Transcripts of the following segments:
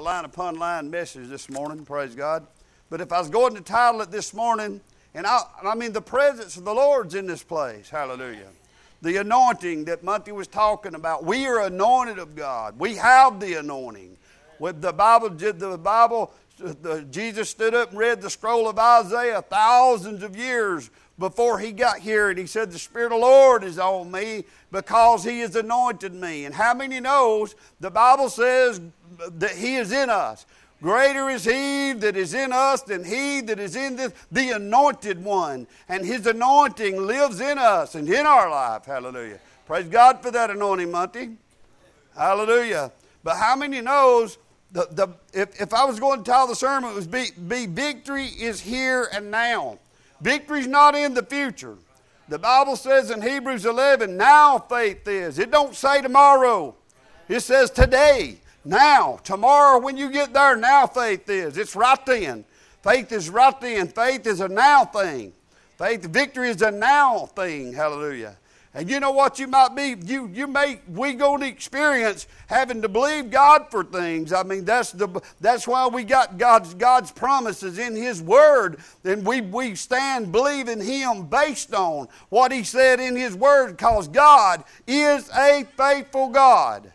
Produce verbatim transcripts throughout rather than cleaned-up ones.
line upon line message this morning, praise God. But if I was going to title it this morning, and I, I mean the presence of the Lord's in this place, hallelujah. The anointing that Monty was talking about. We are anointed of God. We have the anointing. With the Bible, the Bible, the, Jesus stood up and read the scroll of Isaiah thousands of years before he got here, and he said, the Spirit of the Lord is on me because he has anointed me. And how many knows the Bible says that he is in us? Greater is he that is in us than he that is in this, the anointed one. And his anointing lives in us and in our life. Hallelujah. Praise God for that anointing, Monty. Hallelujah. But how many knows the, the if, if I was going to tell the sermon, it was be, be victory is here and now. Victory's not in the future. The Bible says in Hebrews eleven, now faith is. It don't say tomorrow. It says today. Now, tomorrow when you get there, now faith is. It's right then. Faith is right then. Faith is a now thing. Faith, victory is a now thing. Hallelujah. And you know what you might be, you you may, we going to experience having to believe God for things. I mean, that's the that's why we got God's God's promises in His Word. And we, we stand believing Him based on what He said in His Word, because God is a faithful God.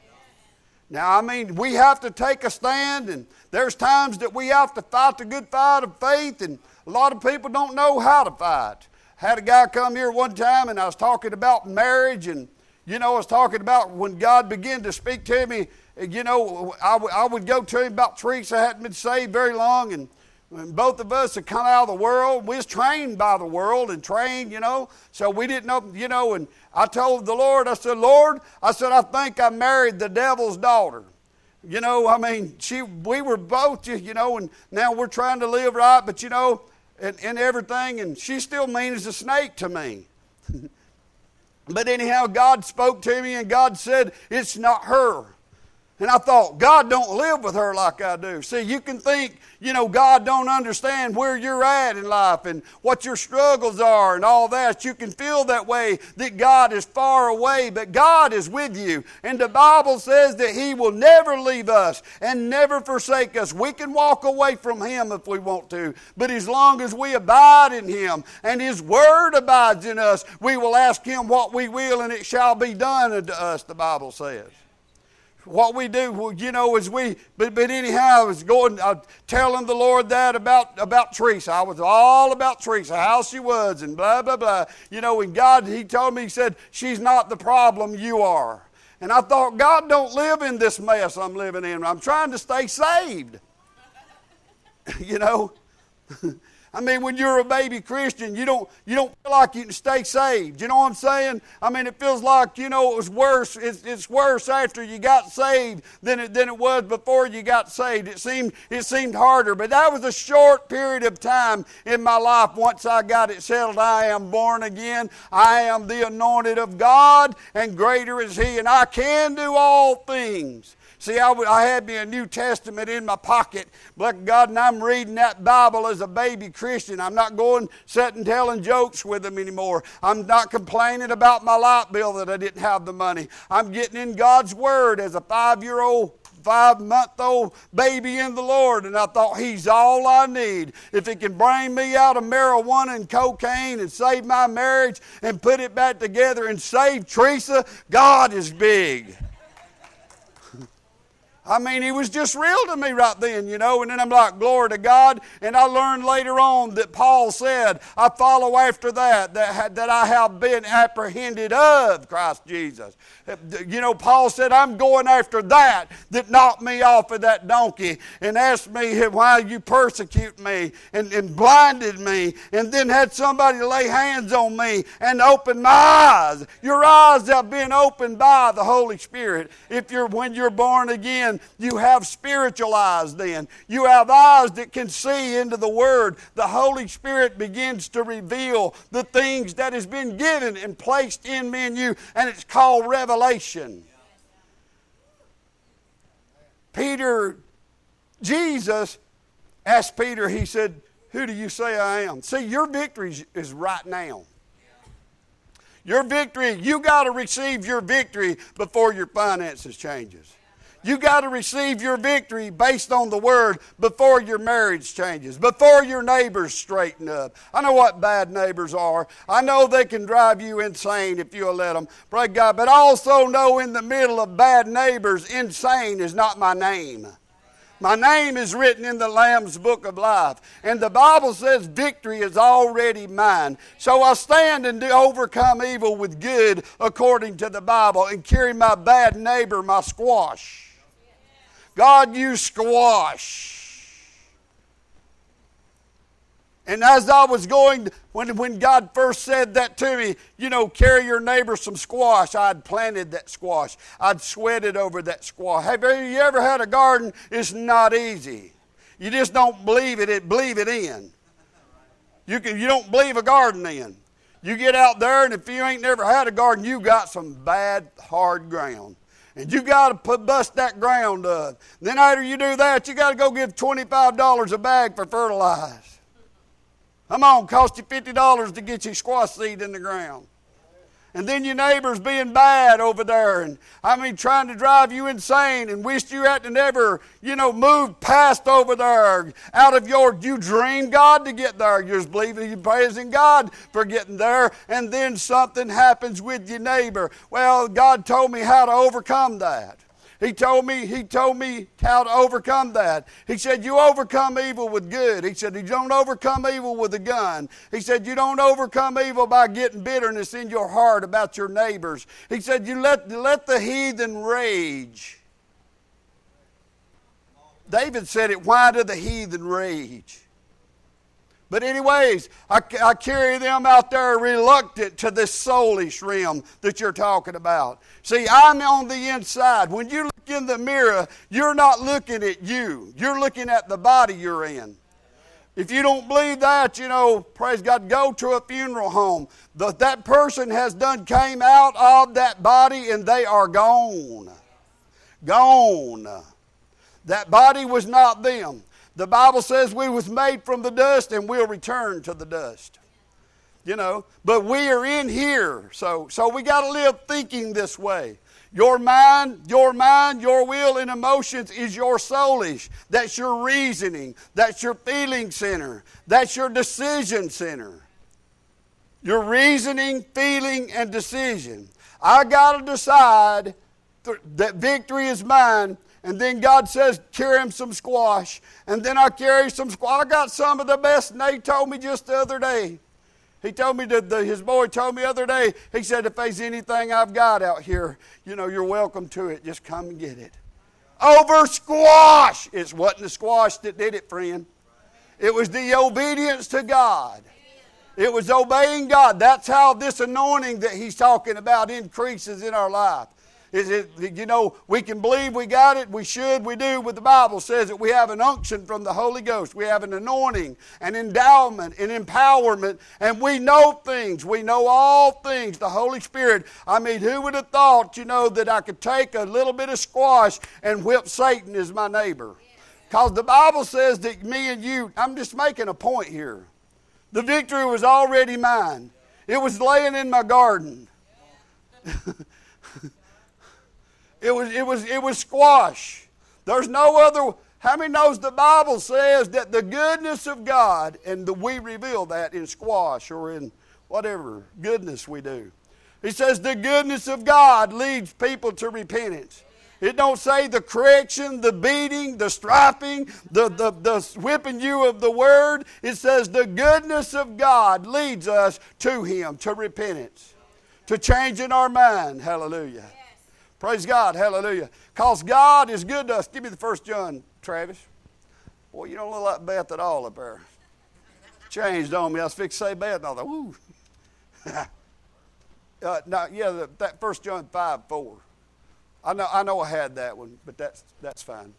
Now, I mean, we have to take a stand, and there's times that we have to fight the good fight of faith, and a lot of people don't know how to fight. I had a guy come here one time, and I was talking about marriage, and, you know, I was talking about when God began to speak to me, you know, I, w- I would go to him about Teresa. Hadn't been saved very long, and when both of us had come out of the world. We was trained by the world and trained, you know, so we didn't know, you know, and I told the Lord, I said, Lord, I said, I think I married the devil's daughter. You know, I mean, she, we were both, you know, and now we're trying to live right, but, you know, and, and everything, and she still mean as a snake to me. But anyhow, God spoke to me, and God said, it's not her. And I thought, God don't live with her like I do. See, you can think, you know, God don't understand where you're at in life and what your struggles are and all that. You can feel that way, that God is far away, but God is with you. And the Bible says that He will never leave us and never forsake us. We can walk away from Him if we want to, but as long as we abide in Him and His Word abides in us, we will ask Him what we will, and it shall be done unto us, the Bible says. What we do, well, you know, is we, but, but anyhow, I was going, uh, telling the Lord that about, about Teresa. I was all about Teresa, how she was, and blah, blah, blah. You know, and God, He told me, He said, she's not the problem, you are. And I thought, God don't live in this mess I'm living in. I'm trying to stay saved. You know? I mean, when you're a baby Christian, you don't you don't feel like you can stay saved. You know what I'm saying? I mean, it feels like, you know, it was worse. It's, it's worse after you got saved than it, than it was before you got saved. It seemed it seemed harder. But that was a short period of time in my life. Once I got it settled, I am born again. I am the anointed of God, and greater is He. And I can do all things. See, I, w- I had me a New Testament in my pocket, bless God, and I'm reading that Bible as a baby Christian. I'm not going sitting telling jokes with them anymore. I'm not complaining about my light bill that I didn't have the money. I'm getting in God's Word as a five-year-old, five-month-old baby in the Lord, and I thought, He's all I need. If He can bring me out of marijuana and cocaine and save my marriage and put it back together and save Teresa, God is big. I mean, He was just real to me right then, you know, and then I'm like, glory to God. And I learned later on that Paul said, I follow after that, that, that I have been apprehended of Christ Jesus. You know, Paul said, I'm going after that that knocked me off of that donkey and asked me why you persecute me and, and blinded me, and then had somebody lay hands on me and open my eyes. Your eyes have been opened by the Holy Spirit. If you're when you're born again, you have spiritual eyes then. You have eyes that can see into the Word. The Holy Spirit begins to reveal the things that has been given and placed in me and you, and it's called revelation. Peter, Jesus asked Peter, He said, who do you say I am? See, your victory is right now. Your victory, you got to receive your victory before your finances changes. You got to receive your victory based on the Word before your marriage changes, before your neighbors straighten up. I know what bad neighbors are. I know they can drive you insane if you'll let them. Praise God. But I also know in the middle of bad neighbors, insane is not my name. My name is written in the Lamb's Book of Life. And the Bible says victory is already mine. So I stand and do overcome evil with good according to the Bible and carry my bad neighbor, my squash. God, you squash. And as I was going, when, when God first said that to me, you know, carry your neighbor some squash, I'd planted that squash. I'd sweated over that squash. Have you ever had a garden? It's not easy. You just don't believe it, it believe it in. You can, you don't believe a garden in. You get out there, and if you ain't never had a garden, you got some bad, hard ground. And you got to bust that ground up. Then after you do that, you got to go give twenty-five dollars a bag for fertilizer. Come on, cost you fifty dollars to get your squash seed in the ground. And then your neighbor's being bad over there, and I mean trying to drive you insane and wished you hadn't never, you know, moved past over there out of your, you dream God to get there. You're just believing, you're praising God for getting there, and then something happens with your neighbor. Well, God told me how to overcome that. He told me, he told me how to overcome that. He said, you overcome evil with good. He said, you don't overcome evil with a gun. He said, you don't overcome evil by getting bitterness in your heart about your neighbors. He said, you let, let the heathen rage. David said it, why do the heathen rage? But anyways, I, I carry them out there reluctant to this soulish realm that you're talking about. See, I'm on the inside. When you look in the mirror, you're not looking at you. You're looking at the body you're in. If you don't believe that, you know, praise God, go to a funeral home. The, that person has done came out of that body and they are gone. Gone. That body was not them. The Bible says we was made from the dust and we'll return to the dust. You know, but we are in here. So, so we got to live thinking this way. Your mind, your mind, your will and emotions is your soulish. That's your reasoning. That's your feeling center. That's your decision center. Your reasoning, feeling, and decision. I got to decide th- that victory is mine. And then God says, carry him some squash. And then I carry some squash. I got some of the best. And they told me just the other day. He told me, that the, his boy told me the other day, he said, if there's anything I've got out here, you know, you're welcome to it. Just come and get it. Over squash. It wasn't the squash that did it, friend. It was the obedience to God. It was obeying God. That's how this anointing that he's talking about increases in our life. Is it, you know, we can believe we got it, we should, we do, but the Bible says that we have an unction from the Holy Ghost. We have an anointing, an endowment, an empowerment, and we know things. We know all things. The Holy Spirit, I mean, who would have thought, you know, that I could take a little bit of squash and whip Satan as my neighbor? Because the Bible says that me and you, I'm just making a point here. The victory was already mine. It was laying in my garden. It was, it was, it was squash. There's no other. How many knows the Bible says that the goodness of God, and the, we reveal that in squash or in whatever goodness we do. He says the goodness of God leads people to repentance. It don't say the correction, the beating, the striping, the, the, the whipping you of the word. It says the goodness of God leads us to him, to repentance, to changing our mind. Hallelujah. Praise God, hallelujah. Because God is good to us. Give me the First John, Travis. Boy, you don't look like Beth at all up there. Changed on me. I was fixing to say Beth, and I thought, woo. uh, no, yeah, the, that First John five four. I know, I know I had that one, but that's that's fine.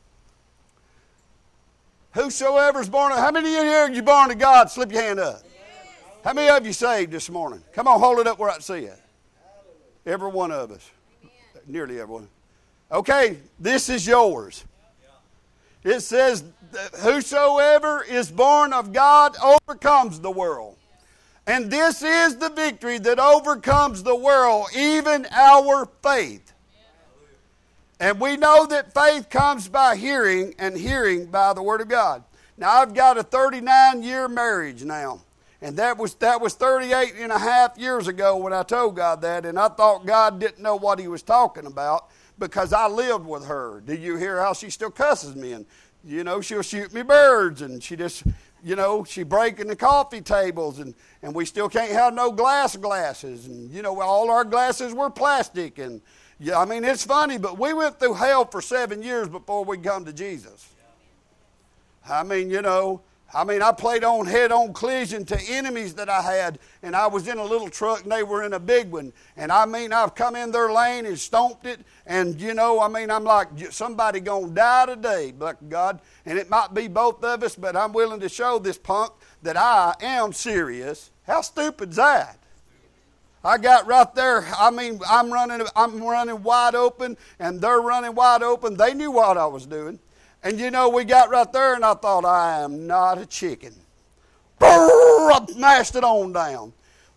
Whosoever is born of, how many of you here are you born of God? Slip your hand up. Yes. How many of you saved this morning? Come on, hold it up where I can see it. Every one of us. Nearly everyone. Okay, this is yours. It says, whosoever is born of God overcomes the world. And this is the victory that overcomes the world, even our faith. And we know that faith comes by hearing, and hearing by the Word of God. Now, I've got a thirty-nine year marriage now. And that was that was thirty-eight and a half years ago when I told God that. And I thought God didn't know what he was talking about because I lived with her. Do you hear how she still cusses me? And, you know, she'll shoot me birds. And she just, you know, she breaking the coffee tables. And, and we still can't have no glass glasses. And, you know, all our glasses were plastic. And, yeah, I mean, it's funny, but we went through hell for seven years before we come to Jesus. I mean, you know, I mean, I played on head-on collision to enemies that I had, and I was in a little truck, and they were in a big one. And I mean, I've come in their lane and stomped it, and, you know, I mean, I'm like, somebody going to die today, but God. And it might be both of us, but I'm willing to show this punk that I am serious. How stupid's that? I got right there, I mean, I'm running, I'm running wide open, and they're running wide open. They knew what I was doing. And, you know, we got right there, and I thought, I am not a chicken. I mashed it on down.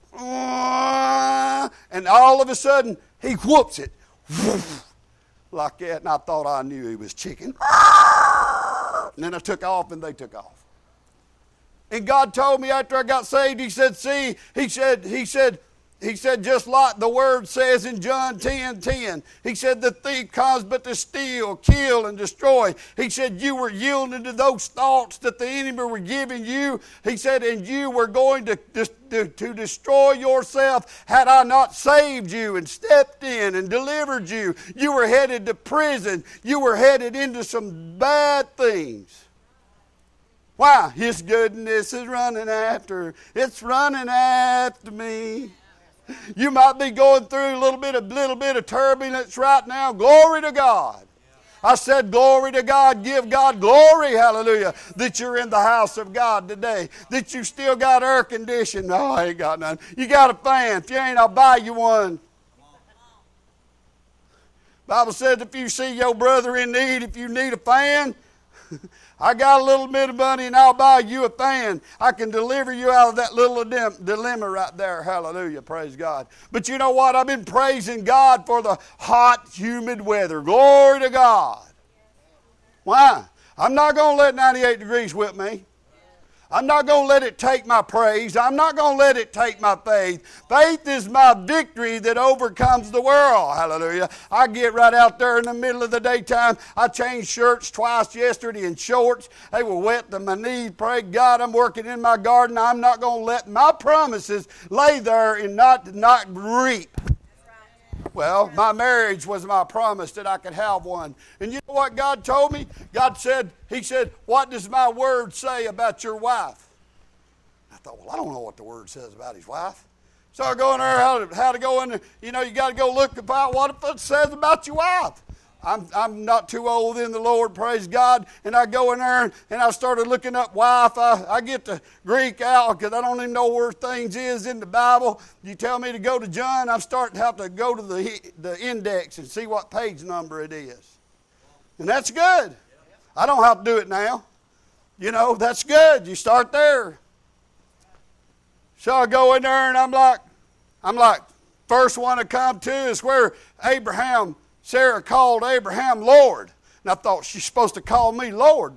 And all of a sudden, he whoops it. Like that, and I thought I knew he was chicken. And then I took off, and they took off. And God told me after I got saved, he said, see, he said, he said, He said, just like the word says in John ten ten, he said, the thief comes but to steal, kill, and destroy. He said, you were yielding to those thoughts that the enemy were giving you. He said, and you were going to, to, to destroy yourself had I not saved you and stepped in and delivered you. You were headed to prison. You were headed into some bad things. Why? His goodness is running after. It's running after me. You might be going through a little bit of little bit of turbulence right now. Glory to God. I said glory to God. Give God glory, hallelujah, that you're in the house of God today. That you still got air conditioning. Oh, I ain't got none. You got a fan. If you ain't, I'll buy you one. Bible says if you see your brother in need, if you need a fan, I got a little bit of money and I'll buy you a fan. I can deliver you out of that little dilemma right there. Hallelujah. Praise God. But you know what? I've been praising God for the hot, humid weather. Glory to God. Why? I'm not going to let ninety-eight degrees whip me. I'm not going to let it take my praise. I'm not going to let it take my faith. Faith is my victory that overcomes the world. Hallelujah. I get right out there in the middle of the daytime. I changed shirts twice yesterday in shorts. They were wet to my knees. Pray God, I'm working in my garden. I'm not going to let my promises lay there and not, not reap. Well, my marriage was my promise that I could have one. And you know what God told me? God said, he said, what does my word say about your wife? I thought, well, I don't know what the word says about his wife. So I go in there, how to, how to go in there. You know, you got to go look about what it says about your wife. I'm, I'm not too old in the Lord, praise God. And I go in there and I started looking up wife. I, I get the Greek out because I don't even know where things is in the Bible. You tell me to go to John, I'm starting to have to go to the, the index and see what page number it is. And that's good. I don't have to do it now. You know, that's good. You start there. So I go in there and I'm like, I'm like, first one to come to is where Abraham, Sarah called Abraham Lord. And I thought she's supposed to call me Lord.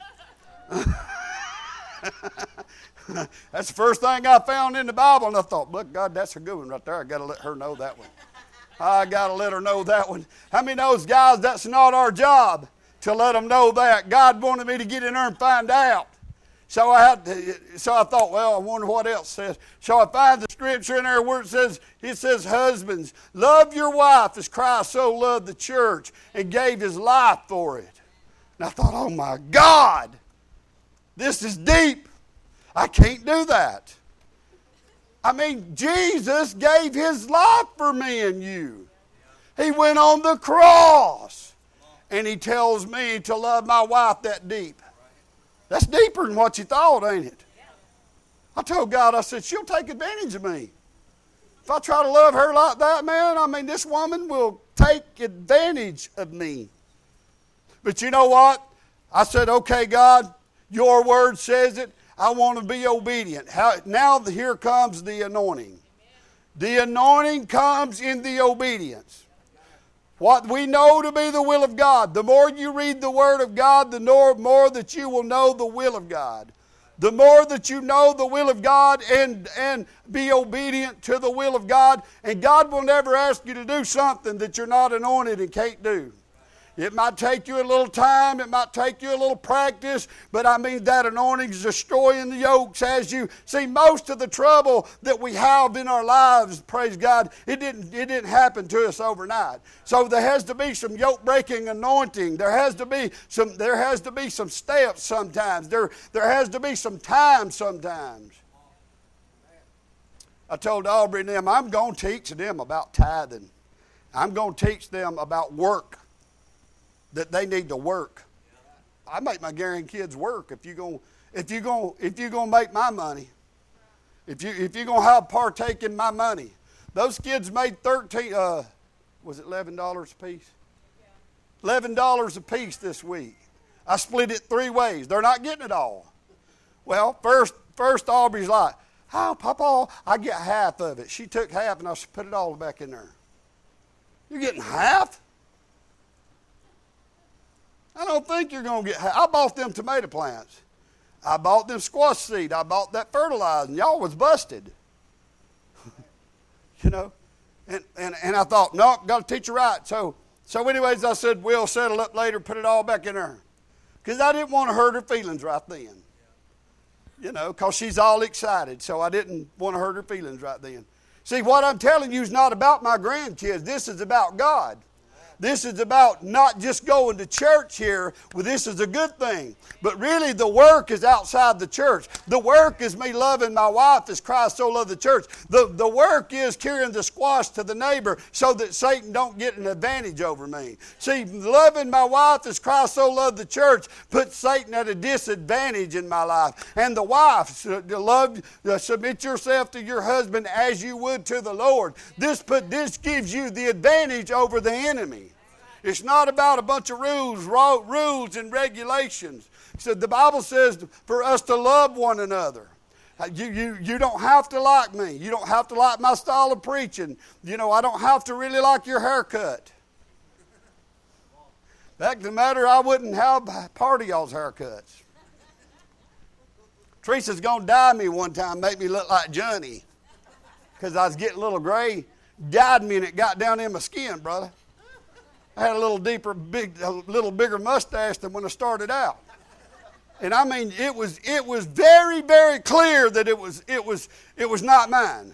That's the first thing I found in the Bible. And I thought, look, God, that's a good one right there. I got to let her know that one. I got to let her know that one. How many knows, guys, that's not our job to let them know that. God wanted me to get in there and find out. So I had to, so I thought, well, I wonder what else says. So I find the scripture in there where it says, it says, husbands, love your wife as Christ so loved the church and gave his life for it. And I thought, oh my God, this is deep. I can't do that. I mean, Jesus gave his life for me and you. He went on the cross. And he tells me to love my wife that deep. That's deeper than what you thought, ain't it? I told God, I said, she'll take advantage of me. If I try to love her like that, man, I mean, this woman will take advantage of me. But you know what? I said, okay, God, your word says it. I want to be obedient. How, now here comes the anointing. The anointing comes in the obedience. What we know to be the will of God. The more you read the Word of God, the more, more that you will know the will of God. The more that you know the will of God and, and be obedient to the will of God, and God will never ask you to do something that you're not anointed and can't do. It might take you a little time, it might take you a little practice, but I mean that anointing is destroying the yokes as you see. Most of the trouble that we have in our lives, praise God, it didn't it didn't happen to us overnight. So there has to be some yoke breaking anointing. There has to be some there has to be some steps sometimes. There there has to be some time sometimes. I told Aubrey and them, I'm going to teach them about tithing. I'm going to teach them about work. That they need to work. I make my grandkids work if you're going if you're going if you're going to make my money. If you if you're going to have partake in my money. Those kids made thirteen uh was it eleven dollars a piece? eleven dollars a piece this week. I split it three ways. They're not getting it all. Well, first first Aubrey's like, "Oh, Papa, I get half of it." She took half and I put it all back in there. You're getting half? I don't think you're going to get half. I bought them tomato plants. I bought them squash seed. I bought that fertilizer. And y'all was busted. You know? And, and and I thought, no, got to teach her right. So, so anyways, I said, we'll settle up later, put it all back in her. Because I didn't want to hurt her feelings right then. You know, because she's all excited. So I didn't want to hurt her feelings right then. See, what I'm telling you is not about my grandkids. This is about God. This is about not just going to church here. Well, this is a good thing. But really the work is outside the church. The work is me loving my wife as Christ so loved the church. The, the work is carrying the squash to the neighbor so that Satan don't get an advantage over me. See, loving my wife as Christ so loved the church puts Satan at a disadvantage in my life. And the wife, love, submit yourself to your husband as you would to the Lord. This, put, this gives you the advantage over the enemy. It's not about a bunch of rules, rules and regulations. So the Bible says for us to love one another. You, you, you don't have to like me. You don't have to like my style of preaching. You know, I don't have to really like your haircut. Fact of the matter, I wouldn't have part of y'all's haircuts. Teresa's going to dye me one time, make me look like Johnny. Because I was getting a little gray. Dyed me and it got down in my skin, brother. I had a little deeper, big, a little bigger mustache than when I started out. And I mean, it was it was very, very clear that it was it was it was not mine.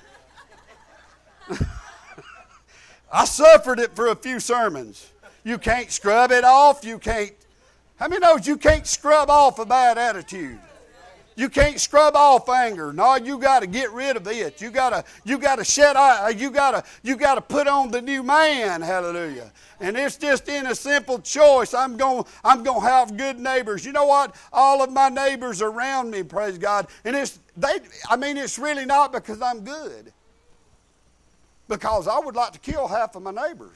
I suffered it for a few sermons. You can't scrub it off. You can't. How many knows you can't scrub off a bad attitude? You can't scrub off anger. No, you got to get rid of it. You got to you got to shed out. You got to you got to put on the new man. Hallelujah. And it's just in a simple choice. I'm going I'm going to have good neighbors. You know what? All of my neighbors around me, praise God. And it's they I mean it's really not because I'm good. Because I would like to kill half of my neighbors.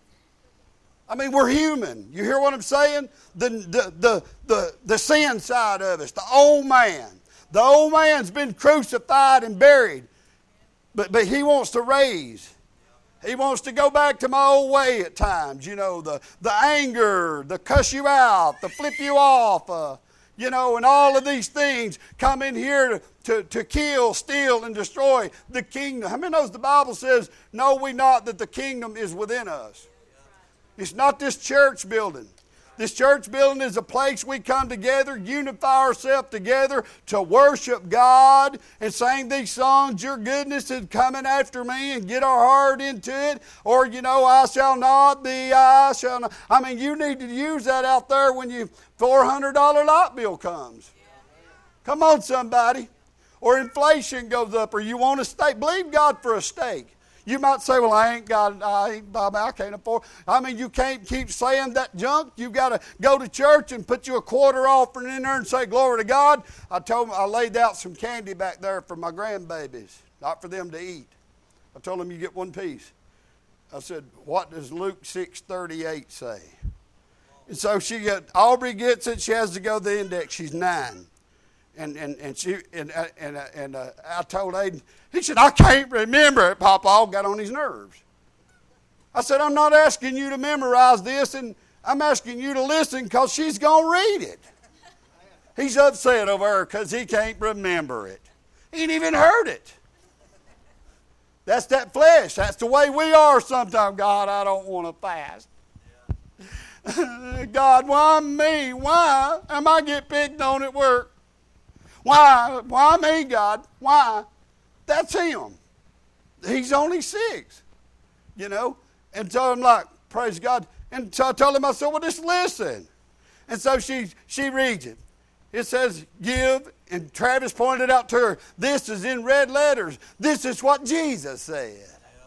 I mean, we're human. You hear what I'm saying? The, the, the, the, the sin side of us, the old man. The old man's been crucified and buried. But, but he wants to raise. He wants to go back to my old way at times. You know, the, the anger, the cuss you out, the flip you off, uh, you know, and all of these things come in here to, to, to kill, steal, and destroy the kingdom. How many knows the Bible says, know we not that the kingdom is within us? It's not this church building. This church building is a place we come together, unify ourselves together to worship God and sing these songs, your goodness is coming after me, and get our heart into it. Or, you know, I shall not be, I shall not. I mean, you need to use that out there when your four hundred dollars light bill comes. Come on, somebody. Or inflation goes up, or you want a steak. Believe God for a steak. You might say, well, I ain't got, I, ain't, I can't afford. I mean, you can't keep saying that junk. You got to go to church and put you a quarter offering in there and say, glory to God. I told them, I laid out some candy back there for my grandbabies, not for them to eat. I told them, you get one piece. I said, what does Luke six thirty-eight say? And so she got, Aubrey gets it. She has to go to the index. She's nine. And and and she and and and uh, I told Aiden. He said, I can't remember it. Papa got on his nerves. I said, I'm not asking you to memorize this, and I'm asking you to listen because she's going to read it. He's upset over her because he can't remember it. He ain't even heard it. That's that flesh. That's the way we are sometimes. God, I don't want to fast. God, why me? Why am I get picked on at work? Why? Why me, God? Why? That's him. He's only six, you know. And so I'm like, praise God. And so I told him, I said, well, just listen. And so she she reads it. It says, give, and Travis pointed out to her, this is in red letters. This is what Jesus said.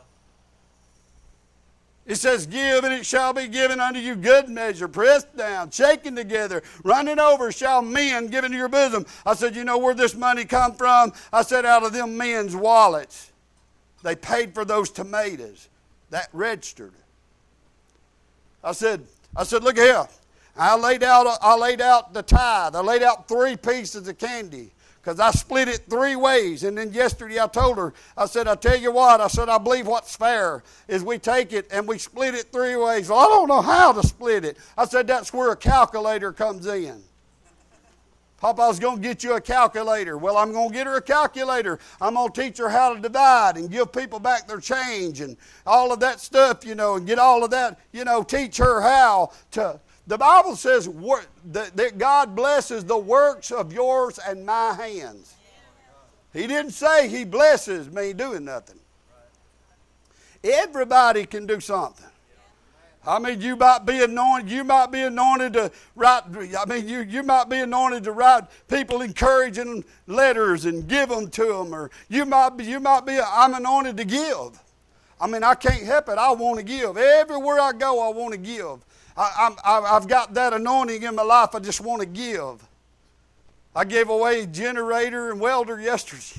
It says, give, and it shall be given unto you good measure, pressed down, shaken together, running over, shall men give into your bosom. I said, you know where this money come from? I said, out of them men's wallets. They paid for those tomatoes. That registered. I said, I said, look here. I laid out, I laid out the tithe. I laid out three pieces of candy because I split it three ways. And then yesterday I told her, I said, I tell you what, I said, I believe what's fair is we take it and we split it three ways. Well, I don't know how to split it. I said, that's where a calculator comes in. Papa, I was going to get you a calculator. Well, I'm going to get her a calculator. I'm going to teach her how to divide and give people back their change and all of that stuff, you know, and get all of that, you know, teach her how to. The Bible says that God blesses the works of yours and my hands. He didn't say he blesses me doing nothing. Everybody can do something. I mean, you might be anointed. You might be anointed to write. I mean, you, you might be anointed to write people encouraging letters and give them to them. Or you might be. You might be. I'm anointed to give. I mean, I can't help it. I want to give. Everywhere I go, I want to give. I, I'm, I've got that anointing in my life. I just want to give. I gave away a generator and welder yesterday.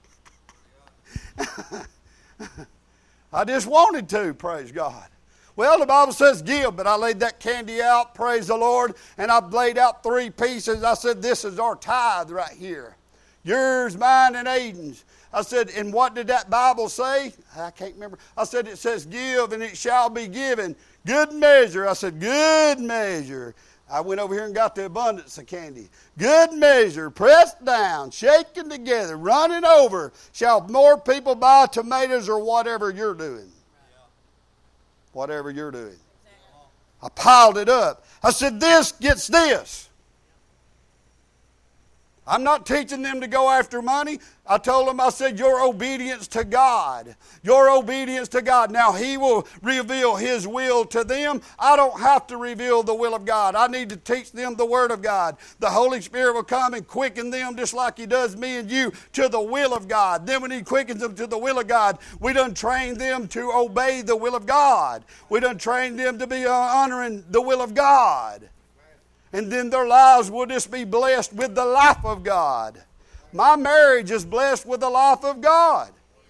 I just wanted to. Praise God. Well, the Bible says give, but I laid that candy out, praise the Lord, and I laid out three pieces. I said, this is our tithe right here. Yours, mine, and Aiden's. I said, and what did that Bible say? I can't remember. I said, it says give, and it shall be given. Good measure. I said, good measure. I went over here and got the abundance of candy. Good measure, pressed down, shaken together, running over. Shall more people buy tomatoes or whatever you're doing? Whatever you're doing. I piled it up. I said, this gets this. I'm not teaching them to go after money. I told them, I said, your obedience to God. Your obedience to God. Now, He will reveal His will to them. I don't have to reveal the will of God. I need to teach them the Word of God. The Holy Spirit will come and quicken them just like He does me and you to the will of God. Then when He quickens them to the will of God, we done train them to obey the will of God. We done train them to be honoring the will of God. And then their lives will just be blessed with the life of God. My marriage is blessed with the life of God.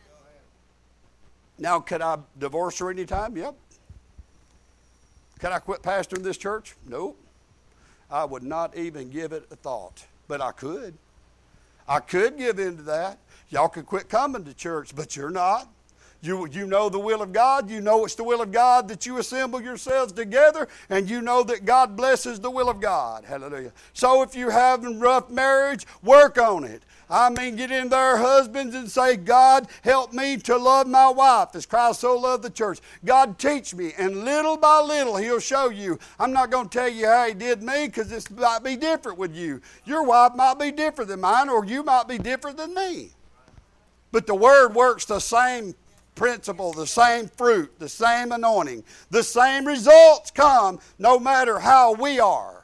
Now, could I divorce her anytime? Yep. Could I quit pastoring this church? Nope. I would not even give it a thought. But I could. I could give in to that. Y'all could quit coming to church, but you're not. You, you know the will of God. You know it's the will of God that you assemble yourselves together, and you know that God blesses the will of God. Hallelujah. So if you're having rough marriage, work on it. I mean, get in there, husbands, and say, God, help me to love my wife as Christ so loved the church. God, teach me. And little by little, He'll show you. I'm not going to tell you how He did me because it might be different with you. Your wife might be different than mine, or you might be different than me. But the Word works the same principle, the same fruit, the same anointing. The same results come no matter how we are.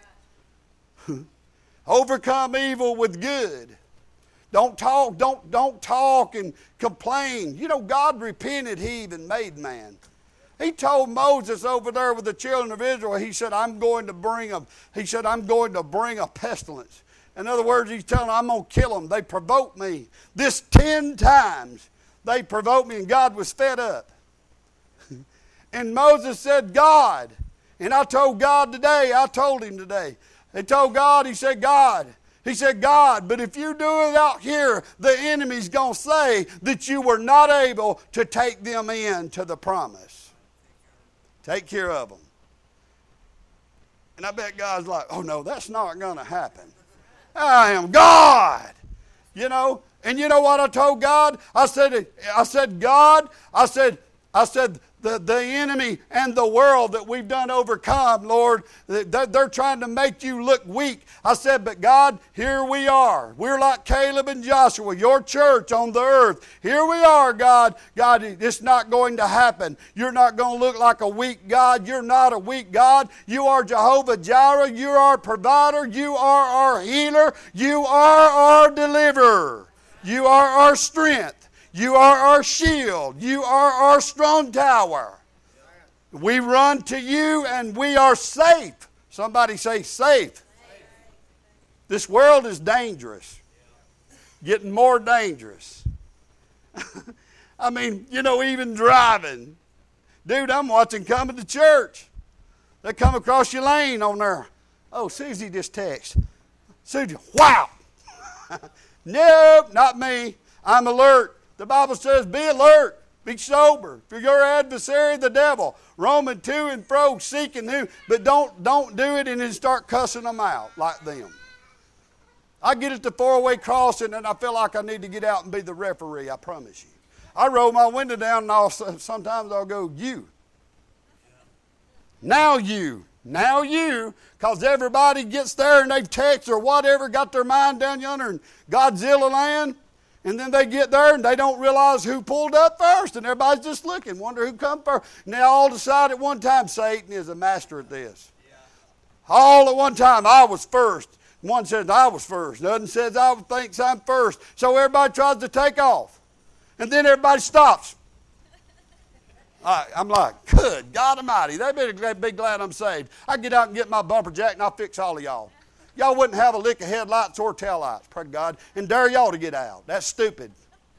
Overcome evil with good. Don't talk, don't, don't talk and complain. You know, God repented, He even made man. He told Moses over there with the children of Israel, He said, I'm going to bring a, He said, I'm going to bring a pestilence. In other words, He's telling them, I'm going to kill them. They provoked me. This ten times. They provoked me, and God was fed up. And Moses said, God. And I told God today, I told him today. He told God, he said, God. He said, God, but if you do it out here, the enemy's going to say that you were not able to take them in to the promise. Take care of them. And I bet God's like, oh no, that's not going to happen. I am God. You know, and you know what I told God? I said, I said, God, I said, I said, the, the enemy and the world that we've done overcome, Lord, they're, they're trying to make you look weak. I said, but God, here we are. We're like Caleb and Joshua, your church on the earth. Here we are, God. God, it's not going to happen. You're not going to look like a weak God. You're not a weak God. You are Jehovah Jireh. You are our provider. You are our healer. You are our deliverer. You are our strength. You are our shield. You are our strong tower. We run to you and we are safe. Somebody say safe. This world is dangerous. Getting more dangerous. I mean, you know, even driving. Dude, I'm watching coming to church. They come across your lane on there. Oh, Susie just texted. Susie, wow. Nope, not me. I'm alert. The Bible says, be alert, be sober, for your adversary, the devil, roaming to and fro, seeking who, but don't, don't do it and then start cussing them out like them. I get at the four-way crossing and I feel like I need to get out and be the referee, I promise you. I roll my window down and I'll, sometimes I'll go, you. Now you. Now you. Because everybody gets there and they've texted or whatever, got their mind down yonder in Godzilla land. And then they get there and they don't realize who pulled up first. And everybody's just looking, wonder who come first. And they all decide at one time, Satan is a master at this. Yeah. All at one time, I was first. One says, I was first. The other says, I thinks I'm first. So everybody tries to take off. And then everybody stops. I, I'm like, good God Almighty. They better be glad I'm saved. I get out and get my bumper jack and I'll fix all of y'all. Y'all wouldn't have a lick of headlights or taillights, pray God, and dare y'all to get out. That's stupid.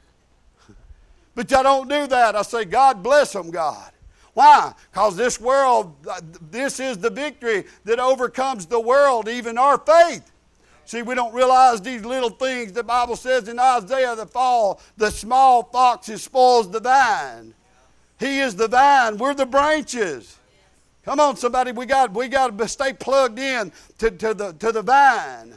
But y'all don't do that. I say, God bless them, God. Why? Because this world, this is the victory that overcomes the world, even our faith. See, we don't realize these little things. The Bible says in Isaiah, the fall, the small foxes spoils the vine. He is the vine. We're the branches. Come on, somebody, we got we got to stay plugged in to, to the to the vine.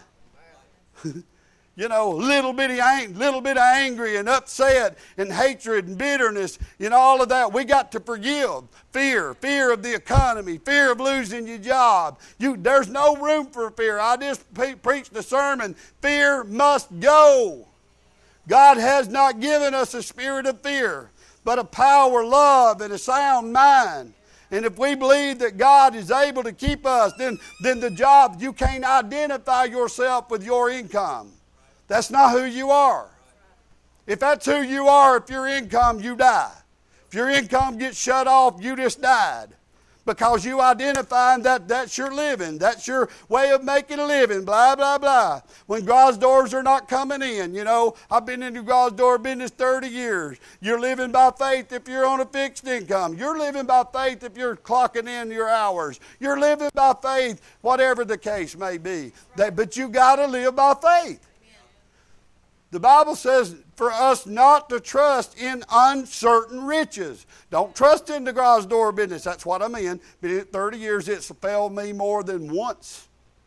You know, little bitty ang- little bit of angry and upset and hatred and bitterness, you know, all of that. We got to forgive. Fear, fear of the economy, fear of losing your job. You, there's no room for fear. I just pre- preached a sermon. Fear must go. God has not given us a spirit of fear, but a power, love, and a sound mind. And if we believe that God is able to keep us, then, then the job, you can't identify yourself with your income. That's not who you are. If that's who you are, if your income, you die. If your income gets shut off, you just died. Because you identifying that that's your living. That's your way of making a living, blah, blah, blah. When garage doors are not coming in, you know, I've been in the garage door business thirty years. You're living by faith if you're on a fixed income. You're living by faith if you're clocking in your hours. You're living by faith, whatever the case may be. They, but you got to live by faith. The Bible says for us not to trust in uncertain riches. Don't trust in the garage door business. That's what I'm in. Been in it thirty years. It's failed me more than once.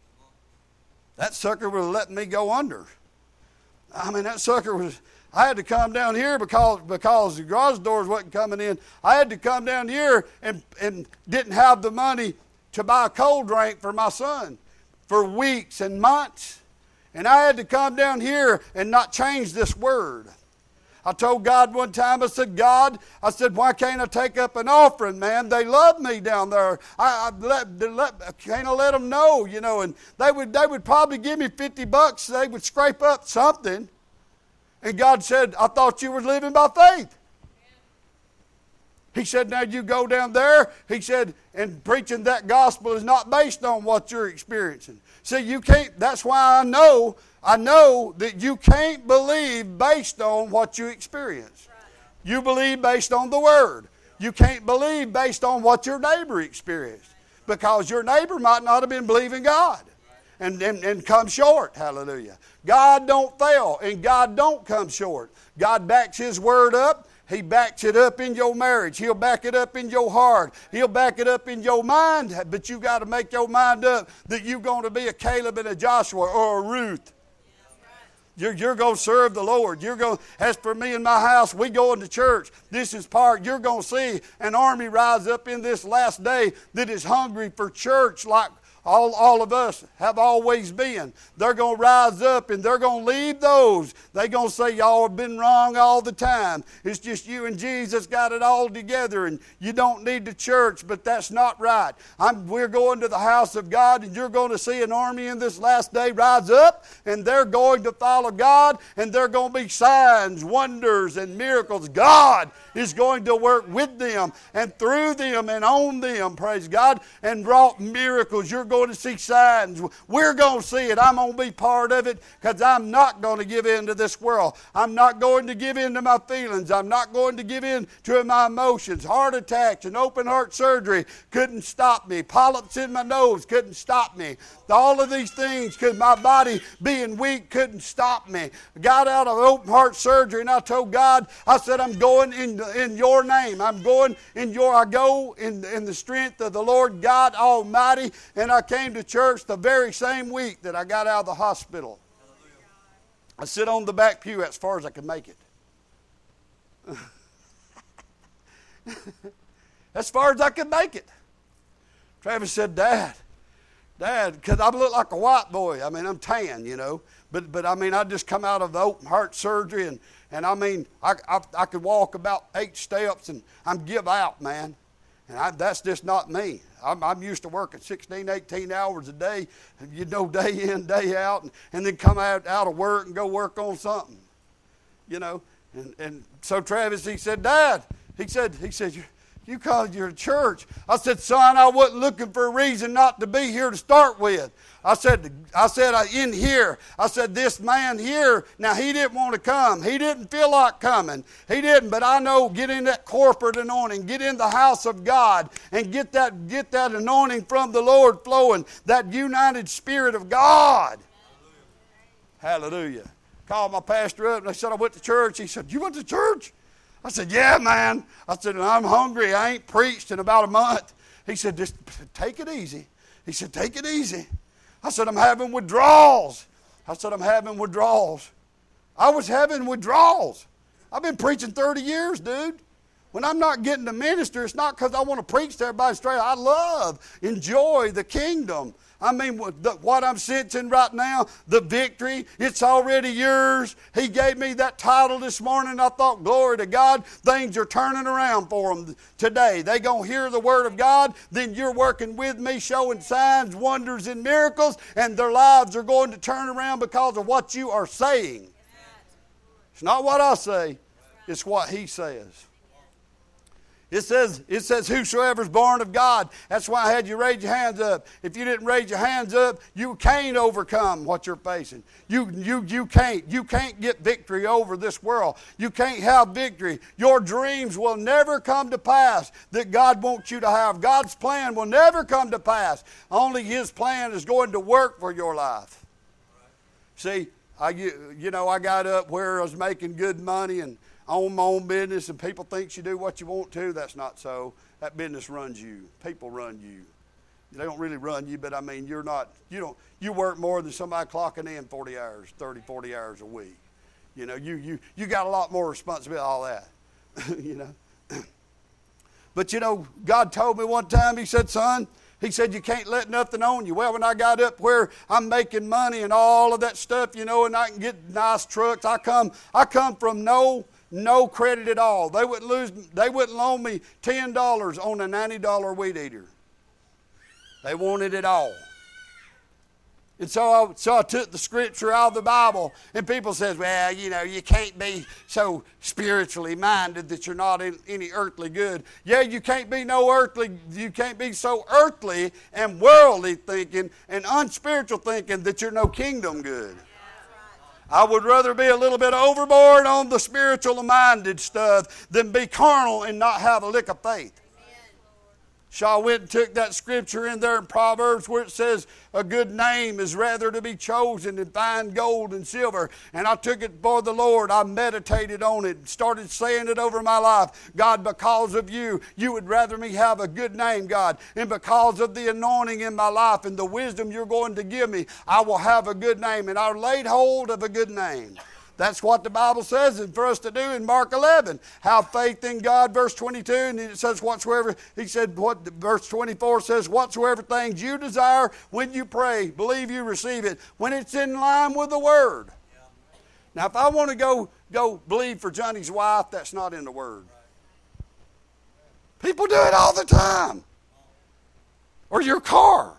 That sucker would have let me go under. I mean, that sucker was... I had to come down here because, because the garage doors wasn't coming in. I had to come down here and, and didn't have the money to buy a cold drink for my son for weeks and months. And I had to come down here and not change this word. I told God one time, I said, God, I said, why can't I take up an offering, man? They love me down there. I, I let, let, can't I let them know, you know? And they would, they would probably give me fifty bucks. They would scrape up something. And God said, I thought you were living by faith. He said, now you go down there. He said, and preaching that gospel is not based on what you're experiencing. See, you can't, that's why I know, I know that you can't believe based on what you experience. You believe based on the Word. You can't believe based on what your neighbor experienced. Because your neighbor might not have been believing God. And, and, and come short, hallelujah. God don't fail and God don't come short. God backs His Word up. He backs it up in your marriage. He'll back it up in your heart. He'll back it up in your mind. But you got to make your mind up that you're going to be a Caleb and a Joshua or a Ruth. You're, you're going to serve the Lord. You're going. As for me and my house, we go into church. This is part. You're going to see an army rise up in this last day that is hungry for church like All, all of us have always been. They're going to rise up and they're going to lead those. They're going to say, y'all have been wrong all the time. It's just you and Jesus got it all together and you don't need the church, but that's not right. I'm, we're going to the house of God and you're going to see an army in this last day rise up and they're going to follow God and they're going to be signs, wonders, and miracles. God is going to work with them and through them and on them, praise God, and wrought miracles. You're going to see signs. We're going to see it. I'm going to be part of it because I'm not going to give in to this world. I'm not going to give in to my feelings. I'm not going to give in to my emotions. Heart attacks and open heart surgery couldn't stop me. Polyps in my nose couldn't stop me. All of these things, because my body being weak couldn't stop me. I got out of open heart surgery and I told God, I said, I'm going in, in your name. I'm going in your, I go in, in the strength of the Lord God Almighty. And I came to church the very same week that I got out of the hospital. I sit on the back pew as far as I could make it. As far as I could make it. Travis said, Dad, Dad, because I look like a white boy. I mean, I'm tan, you know. But, but I mean, I just come out of the open heart surgery. And, and I mean, I, I, I could walk about eight steps and I'm give out, man. And I, that's just not me. I'm, I'm used to working sixteen, eighteen hours a day, you know, day in, day out, and, and then come out, out of work and go work on something, you know. And, and so Travis, he said, Dad, he said, he said, you, you called your church. I said, son, I wasn't looking for a reason not to be here to start with. I said, I said, in here, I said, this man here, now he didn't want to come. He didn't feel like coming. He didn't, but I know, get in that corporate anointing, get in the house of God, and get that, get that anointing from the Lord flowing, that united spirit of God. Hallelujah. Hallelujah. Called my pastor up, and I said, I went to church. He said, you went to church? I said, yeah, man. I said, I'm hungry. I ain't preached in about a month. He said, just take it easy. He said, take it easy. I said, I'm having withdrawals. I said, I'm having withdrawals. I was having withdrawals. I've been preaching thirty years, dude. When I'm not getting to minister, it's not because I want to preach to everybody straight. I love, enjoy the kingdom. I mean, what I'm sensing right now, the victory, it's already yours. He gave me that title this morning. I thought, glory to God, things are turning around for them today. They're going to hear the word of God. Then you're working with me, showing signs, wonders, and miracles, and their lives are going to turn around because of what you are saying. It's not what I say. It's what he says. It says, it says, whosoever is born of God. That's why I had you raise your hands up. If you didn't raise your hands up, you can't overcome what you're facing. You, you, you can't. You can't get victory over this world. You can't have victory. Your dreams will never come to pass that God wants you to have. God's plan will never come to pass. Only his plan is going to work for your life. See, I, you, you know, I got up where I was making good money and own my own business, and people think you do what you want to. That's not so. That business runs you. People run you. They don't really run you, but I mean, you're not, you don't, you work more than somebody clocking in forty hours, thirty, forty hours a week. You know, you you you got a lot more responsibility, all that. You know. But you know, God told me one time, he said, son, he said, you can't let nothing on you. Well, when I got up where I'm making money and all of that stuff, you know, and I can get nice trucks, I come, I come from no No credit at all. They wouldn't lose. They wouldn't loan me ten dollars on a ninety dollar weed eater. They wanted it all. And so I, so I took the scripture out of the Bible, and people says, well, you know, you can't be so spiritually minded that you're not in any earthly good. Yeah, you can't be no earthly. You can't be so earthly and worldly thinking and unspiritual thinking that you're no kingdom good. I would rather be a little bit overboard on the spiritual minded stuff than be carnal and not have a lick of faith. So I went and took that scripture in there in Proverbs where it says a good name is rather to be chosen than fine gold and silver. And I took it for the Lord. I meditated on it and started saying it over my life. God, because of you, you would rather me have a good name, God. And because of the anointing in my life and the wisdom you're going to give me, I will have a good name. And I laid hold of a good name. That's what the Bible says and for us to do in Mark eleven. Have faith in God, verse twenty-two, and it says whatsoever, he said, what verse twenty-four says, whatsoever things you desire when you pray, believe you receive it, when it's in line with the Word. Yeah. Now, if I want to go, go believe for Johnny's wife, that's not in the Word. People do it all the time. Or your car.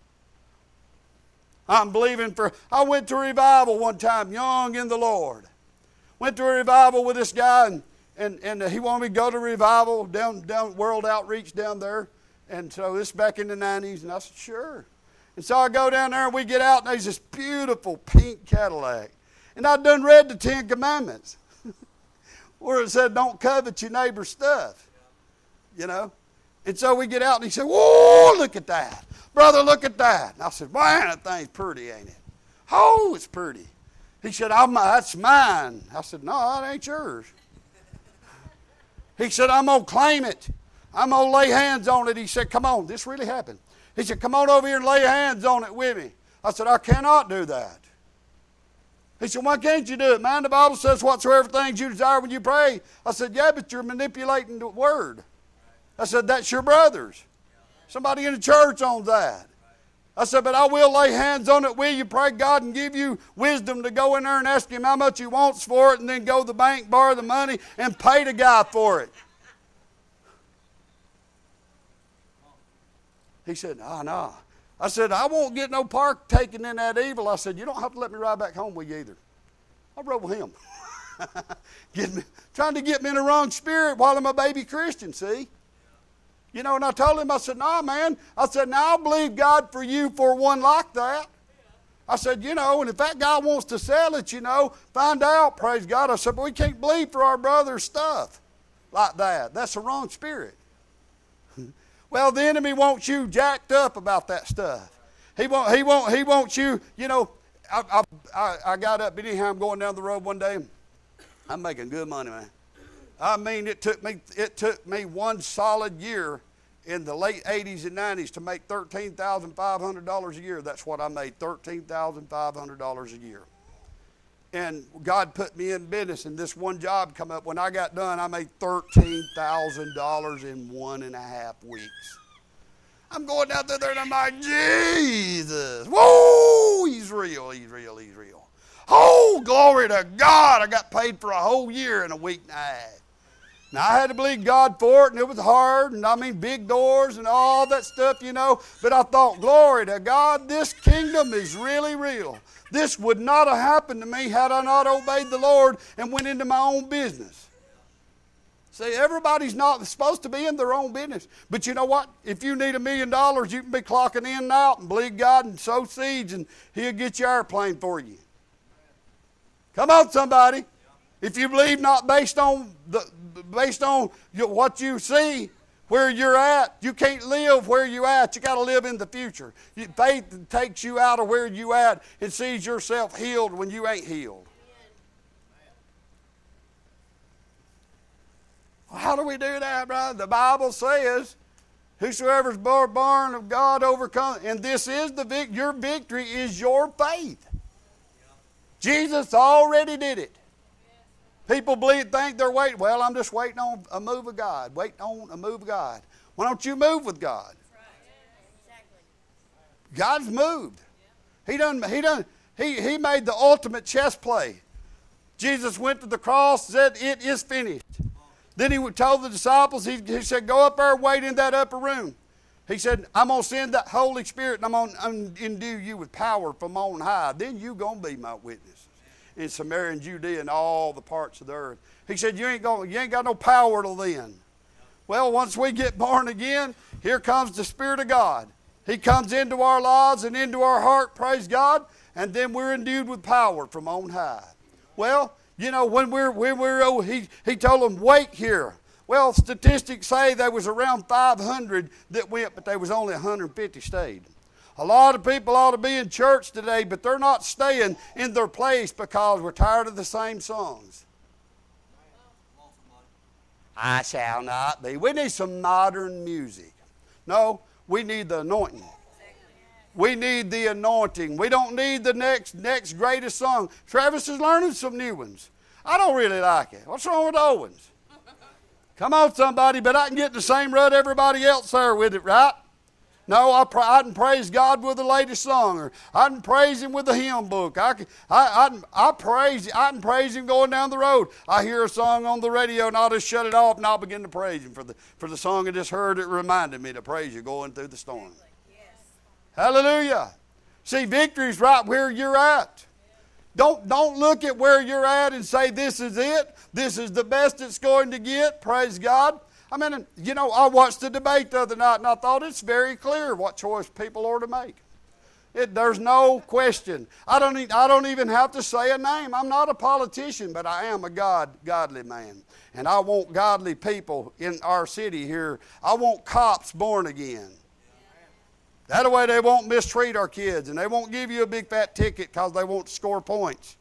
I'm believing for, I went to a revival one time, young in the Lord. Went to a revival with this guy, and, and, and he wanted me to go to revival down, down World Outreach down there. And so this back in the nineties, and I said, sure. And so I go down there, and we get out, and there's this beautiful pink Cadillac. And I'd done read the Ten Commandments, where it said, don't covet your neighbor's stuff, you know. And so we get out, and he said, whoa, look at that. Brother, look at that. And I said, man, that thing's pretty, ain't it? Oh, it's pretty. He said, I'm, that's mine. I said, no, that ain't yours. He said, I'm going to claim it. I'm going to lay hands on it. He said, come on, this really happened. He said, come on over here and lay hands on it with me. I said, I cannot do that. He said, why can't you do it, man? The Bible says whatsoever things you desire when you pray. I said, yeah, but you're manipulating the word. I said, that's your brother's. Somebody in the church owns that. I said, but I will lay hands on it with you, pray God, and give you wisdom to go in there and ask him how much he wants for it, and then go to the bank, borrow the money, and pay the guy for it. He said, no, no. I said, I won't get no part taken in that evil. I said, you don't have to let me ride back home with you either. I rode with him. Get me, trying to get me in the wrong spirit while I'm a baby Christian, see? You know, and I told him, I said, nah, man. I said, now I'll believe God for you for one like that. I said, you know, and if that guy wants to sell it, you know, find out, praise God. I said, but we can't believe for our brother's stuff like that. That's the wrong spirit. Well, the enemy wants you jacked up about that stuff. He won't, he won't, he wants you, you know, I, I, I got up anyhow, I'm going down the road one day. I'm making good money, man. I mean, it took me it took me one solid year in the late eighties and nineties to make thirteen thousand five hundred dollars a year. That's what I made, thirteen thousand five hundred dollars a year. And God put me in business, and this one job come up. When I got done, I made thirteen thousand dollars in one and a half weeks. I'm going out there, and I'm like, Jesus. Whoa, he's real, he's real, he's real. Oh, glory to God. I got paid for a whole year in a week and a half. Now, I had to believe God for it, and it was hard, and I mean big doors and all that stuff, you know. But I thought, glory to God, this kingdom is really real. This would not have happened to me had I not obeyed the Lord and went into my own business. See, everybody's not supposed to be in their own business. But you know what? If you need a million dollars, you can be clocking in and out and believe God and sow seeds, and he'll get your airplane for you. Come on, somebody. If you believe not based on the based on what you see, where you're at, you can't live where you're at. You got to live in the future. Faith takes you out of where you at and sees yourself healed when you ain't healed. Well, how do we do that, brother? The Bible says, whosoever's born of God overcomes. And this is the vic- your victory is your faith. Jesus already did it. People believe, think they're waiting. Well, I'm just waiting on a move of God. Waiting on a move of God. Why don't you move with God? God's moved. He done. He done. He he made the ultimate chess play. Jesus went to the cross, said, "It is finished." Then he told the disciples. He, he said, "Go up there and wait in that upper room." He said, "I'm gonna send that Holy Spirit, and I'm gonna endue you with power from on high. Then you gonna be my witness in Samaria and Judea and all the parts of the earth." He said, you ain't going, you ain't got no power till then. Well, once we get born again, here comes the Spirit of God. He comes into our lives and into our heart, praise God, and then we're endued with power from on high. Well, you know, when we're, when we're oh, he, he told them, wait here. Well, statistics say there was around five hundred that went, but there was only one hundred fifty stayed. A lot of people ought to be in church today, but they're not staying in their place because we're tired of the same songs. I shall not be. We need some modern music. No, we need the anointing. We need the anointing. We don't need the next next greatest song. Travis is learning some new ones. I don't really like it. What's wrong with the old ones? Come on, somebody, but I can get the same rut everybody else there with it, right? No, I, pra- I can praise God with the latest song, or I can praise Him with the hymn book. I can, I, I, I praise, I can praise Him going down the road. I hear a song on the radio, and I'll just shut it off, and I'll begin to praise Him for the for the song I just heard. It reminded me to praise You going through the storm. Yes. Hallelujah! See, victory's right where you're at. Don't, don't look at where you're at and say, this is it. This is the best it's going to get. Praise God. I mean, you know, I watched the debate the other night, and I thought it's very clear what choice people are to make. It, there's no question. I don't, e- I don't even have to say a name. I'm not a politician, but I am a God, godly man. And I want godly people in our city here. I want cops born again. That way they won't mistreat our kids, and they won't give you a big fat ticket because they won't score points.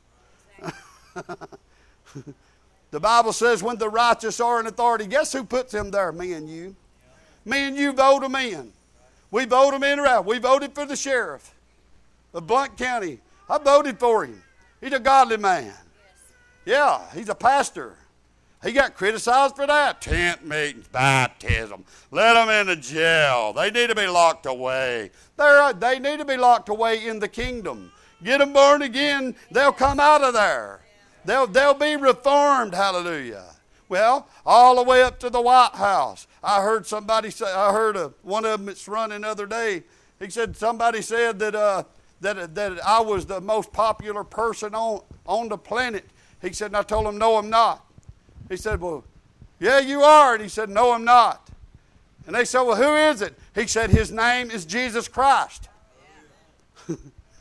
The Bible says when the righteous are in authority, guess who puts them there? Me and you. Me and you vote them in. We vote them in or out. We voted for the sheriff of Blount County. I voted for him. He's a godly man. Yeah, he's a pastor. He got criticized for that. Tent meetings, baptism. Let them into jail. They need to be locked away. They're, they need to be locked away in the kingdom. Get them born again. They'll come out of there. They'll, they'll be reformed. Hallelujah. Well, all the way up to the White House. I heard somebody say, I heard a, one of them that's running the other day. He said, somebody said that, uh, that, that I was the most popular person on, on the planet. He said, and I told him, no, I'm not. He said, well, yeah, you are. And he said, no, I'm not. And they said, well, who is it? He said, his name is Jesus Christ. Yeah.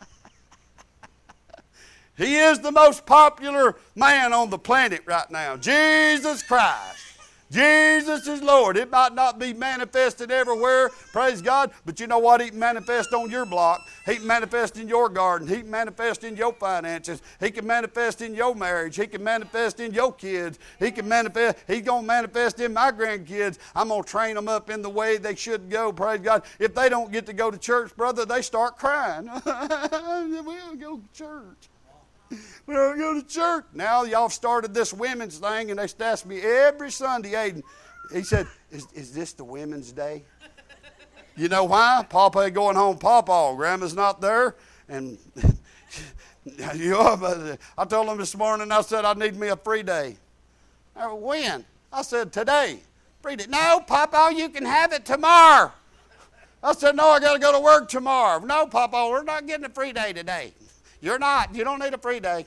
He is the most popular man on the planet right now. Jesus Christ. Jesus is Lord. It might not be manifested everywhere, praise God, but you know what? He can manifest on your block. He can manifest in your garden. He can manifest in your finances. He can manifest in your marriage. He can manifest in your kids. He can manifest. He's going to manifest in my grandkids. I'm going to train them up in the way they should go, praise God. If they don't get to go to church, brother, they start crying. We don't go to church. We don't go to church. Now y'all started this women's thing, and they ask me every Sunday, Aiden. He said, is, is this the women's day? You know why? Papa going home, Papa. Grandma's not there. And you know, I told him this morning, I said, I need me a free day. I said, when? I said, today. Free day. No, Papa, you can have it tomorrow. I said, no, I got to go to work tomorrow. No, Papa, we're not getting a free day today. You're not. You don't need a free day.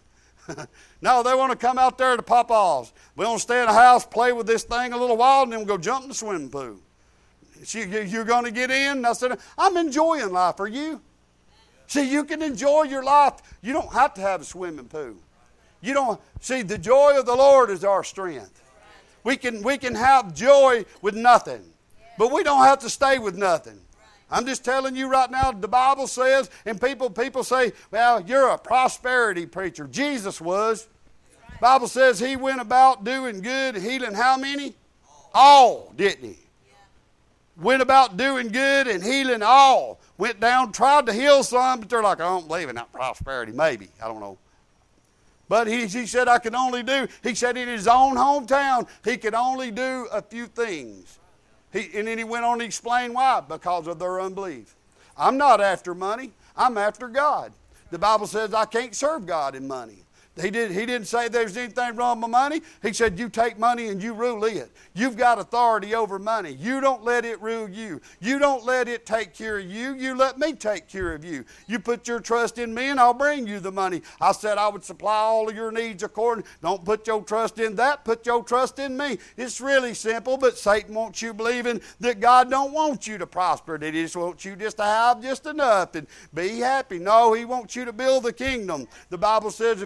No, they want to come out there to Papa's. We want to stay in the house, play with this thing a little while, and then we'll go jump in the swimming pool. She, you're going to get in? And I said, I'm enjoying life. Are you? See, you can enjoy your life. You don't have to have a swimming pool. You don't. See, the joy of the Lord is our strength. We can, we can have joy with nothing, but we don't have to stay with nothing. I'm just telling you right now, the Bible says, and people people say, well, you're a prosperity preacher. Jesus was. The Bible says he went about doing good, healing how many? All, didn't he? Went about doing good and healing all. Went down, tried to heal some, but they're like, I don't believe in that prosperity. Maybe, I don't know. But he, he said, I can only do, he said in his own hometown, he could only do a few things. He, and then he went on to explain why. Because of their unbelief. I'm not after money. I'm after God. The Bible says I can't serve God in money. He, did, he didn't say there's anything wrong with money. He said you take money and you rule it. You've got authority over money. You don't let it rule you. You don't let it take care of you. You let me take care of you. You put your trust in me and I'll bring you the money. I said I would supply all of your needs according. Don't put your trust in that. Put your trust in me. It's really simple, but Satan wants you believing that God don't want you to prosper. That he just wants you just to have just enough and be happy. No, he wants you to build the kingdom. The Bible says if you'll give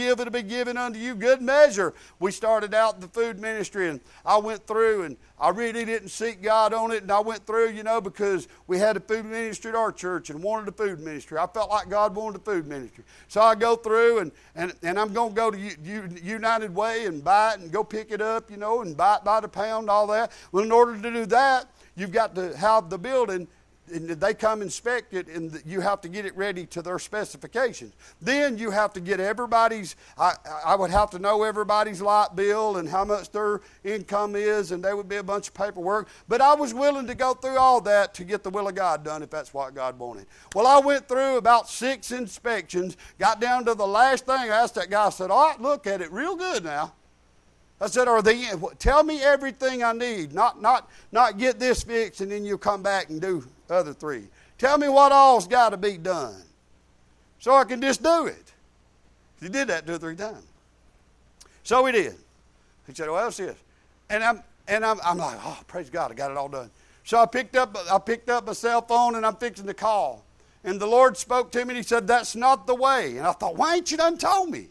give, it'll be given unto you. Good measure. We started out the food ministry, and I went through, and I really didn't seek God on it, and I went through, you know, because we had a food ministry at our church and wanted a food ministry. I felt like God wanted a food ministry. So I go through, and, and, and I'm going to go to U, U, United Way and buy it and go pick it up, you know, and buy it by the pound, all that. Well, in order to do that, you've got to have the building, and they come inspect it, and you have to get it ready to their specifications. Then you have to get everybody's, I, I would have to know everybody's light bill and how much their income is, and there would be a bunch of paperwork. But I was willing to go through all that to get the will of God done if that's what God wanted. Well, I went through about six inspections, got down to the last thing. I asked that guy, I said, all right, look at it real good now. I said, are they, tell me everything I need, not, not, not get this fixed and then you'll come back and do other three. Tell me what all's got to be done so I can just do it. He did that two or three times. So we did. He said, well, that's it. And I'm, and I'm, I'm like, oh, praise God, I got it all done. So I picked up, I picked up my cell phone and I'm fixing to call. And the Lord spoke to me and he said, that's not the way. And I thought, why ain't you done told me?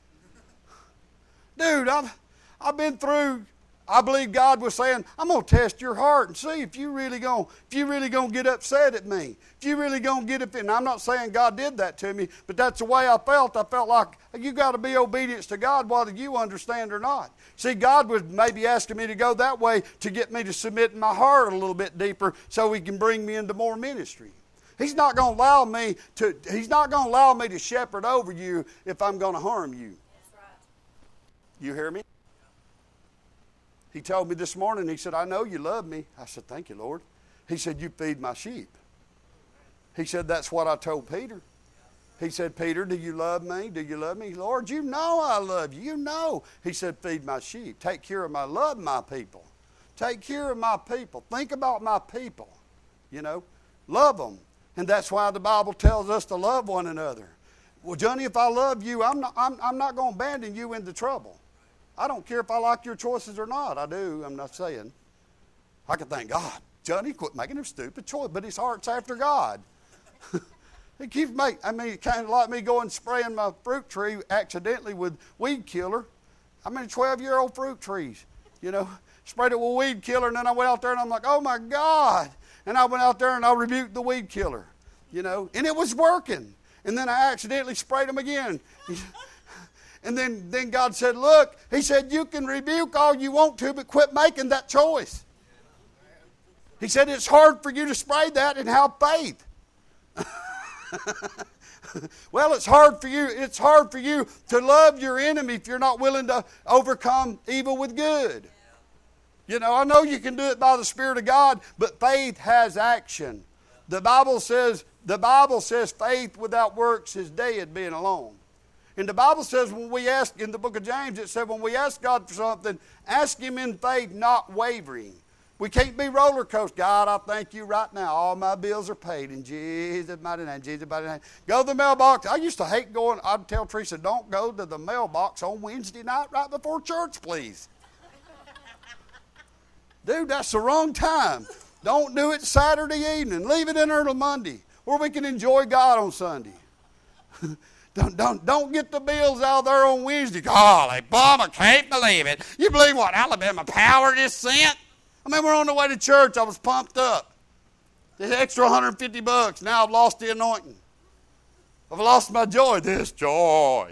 Dude, I've, I've been through, I believe God was saying, I'm going to test your heart and see if you really going if you really going to get upset at me. If you really going to get up, and I'm not saying God did that to me, but that's the way I felt. I felt like you got to be obedient to God whether you understand or not. See, God was maybe asking me to go that way to get me to submit my heart a little bit deeper so he can bring me into more ministry. He's not going to allow me to, he's not going to allow me to shepherd over you if I'm going to harm you. That's right. You hear me? He told me this morning, he said, I know you love me. I said, thank you, Lord. He said, you feed my sheep. He said, that's what I told Peter. He said, Peter, do you love me? Do you love me? Lord, you know I love you. You know. He said, feed my sheep. Take care of my, love my people. Take care of my people. Think about my people. You know, love them. And that's why the Bible tells us to love one another. Well, Johnny, if I love you, I'm not, I'm, I'm not going to abandon you into trouble. I don't care if I like your choices or not. I do. I'm not saying. I can thank God. Johnny, quit making a stupid choice, but his heart's after God. He keeps making, I mean, kind of like me going spraying my fruit tree accidentally with weed killer. I mean, twelve-year-old fruit trees, you know. Sprayed it with weed killer, and then I went out there, and I'm like, oh, my God. And I went out there, and I rebuked the weed killer, you know. And it was working. And then I accidentally sprayed him again. And then, then God said, look, he said, you can rebuke all you want to, but quit making that choice. He said, it's hard for you to spray that and have faith. Well, it's hard for you. It's hard for you to love your enemy if you're not willing to overcome evil with good. You know, I know you can do it by the Spirit of God, but faith has action. The Bible says, the Bible says faith without works is dead, being alone. And the Bible says when we ask, in the book of James, it said when we ask God for something, ask him in faith, not wavering. We can't be roller coaster. God, I thank you right now. All my bills are paid in Jesus' mighty name. Jesus' mighty name. Go to the mailbox. I used to hate going. I'd tell Teresa, don't go to the mailbox on Wednesday night right before church, please. Dude, that's the wrong time. Don't do it Saturday evening. Leave it in early Monday where we can enjoy God on Sunday. Don't, don't, don't get the bills out there on Wednesday. Golly, Bob, I can't believe it. You believe what Alabama Power just sent? I mean, we're on the way to church. I was pumped up. The extra one hundred fifty bucks. Now I've lost the anointing. I've lost my joy. This joy.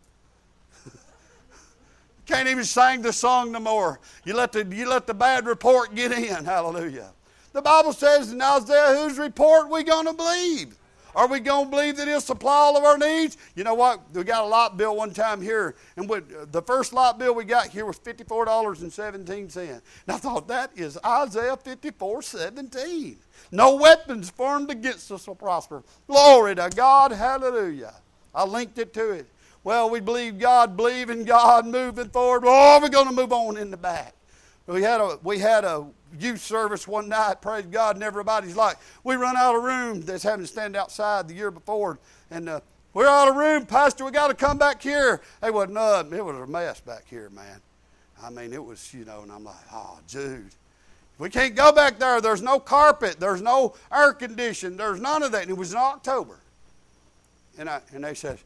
Can't even sing the song no more. You let the, you let the bad report get in. Hallelujah. The Bible says in Isaiah, whose report we going to believe? Are we going to believe that he'll supply all of our needs? You know what? We got a light bill one time here, and with, the first light bill we got here was fifty-four dollars and seventeen cents. And I thought, that is Isaiah fifty-four seventeen. No weapons formed against us will prosper. Glory to God. Hallelujah. I linked it to it. Well, we believe God, believe in God, moving forward. Oh, we're going to move on in the back. We had a we had a youth service one night, praise God, and everybody's like, we run out of room. That's having to stand outside the year before, and uh, we're out of room, Pastor. We got to come back here. It wasn't nothing. It was a mess back here, man. I mean, it was, you know, and I'm like, oh, Jude, we can't go back there. There's no carpet. There's no air conditioning. There's none of that. And it was in October, and I and they said,